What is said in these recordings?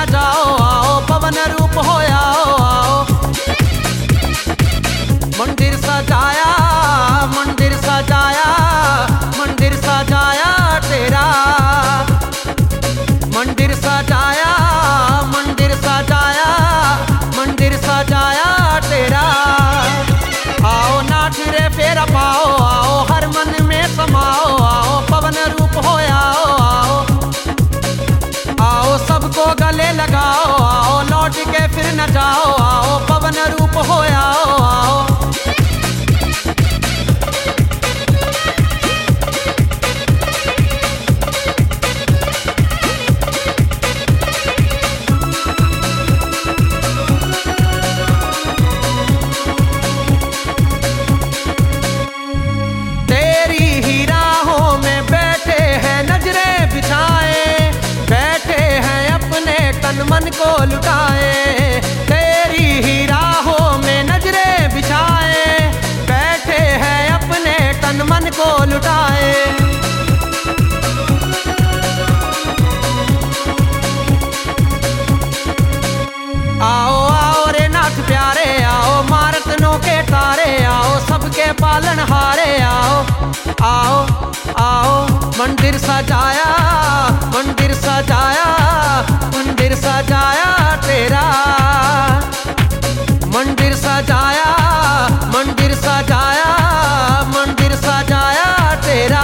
न जाओ, आओ पवन रूप हो आओ, आओ। मंदिर सजाया, मंदिर सजाया, मंदिर सजाया तेरा। मंदिर सजाया, मंदिर सजाया, मंदिर सजाया तेरा। आओ नाच रे फेरा पाओ, आओ हर मन में समाओ, आओ पवन रूप हो आओ, आओ। आओ सबको गले लगाओ, आओ लौट के फिर न जाओ, आओ पवन रूप हो आओ, आओ। मन को लुटाए तेरी ही राहों में नजरें बिछाए, बैठे हैं अपने तन मन को लुटाए। आओ आओ रे नाथ प्यारे, आओ मारतनों के तारे, आओ सबके पालन हारे, आओ आओ आओ। मंदिर सजाया, मंदिर सजाया, मंदिर सजाया तेरा। मंदिर सजाया, मंदिर सजाया, मंदिर सजाया तेरा।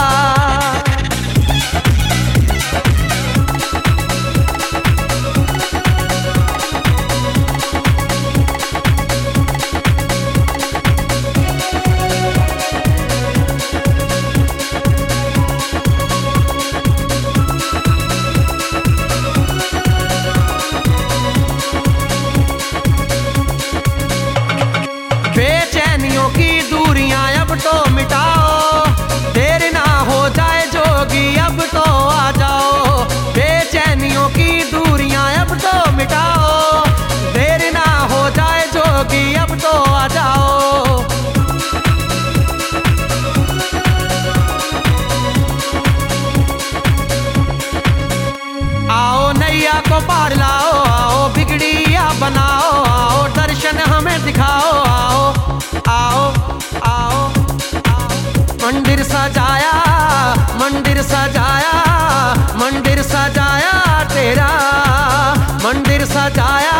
बेचैनियों की दूरियां अब तो मिटाओ, देर ना हो जाए जोगी अब तो आ जाओ। बेचैनियों की दूरियां अब तो मिटाओ, देर ना हो जाए जोगी अब तो आ जाओ। आओ नैया को पार लाओ, आओ बिगड़िया बनाओ, आओ दर्शन हमें दिखाओ, आओ आओ आओ आओ। मंदिर सजाया, मंदिर सजाया, मंदिर सजाया तेरा। मंदिर सजाया,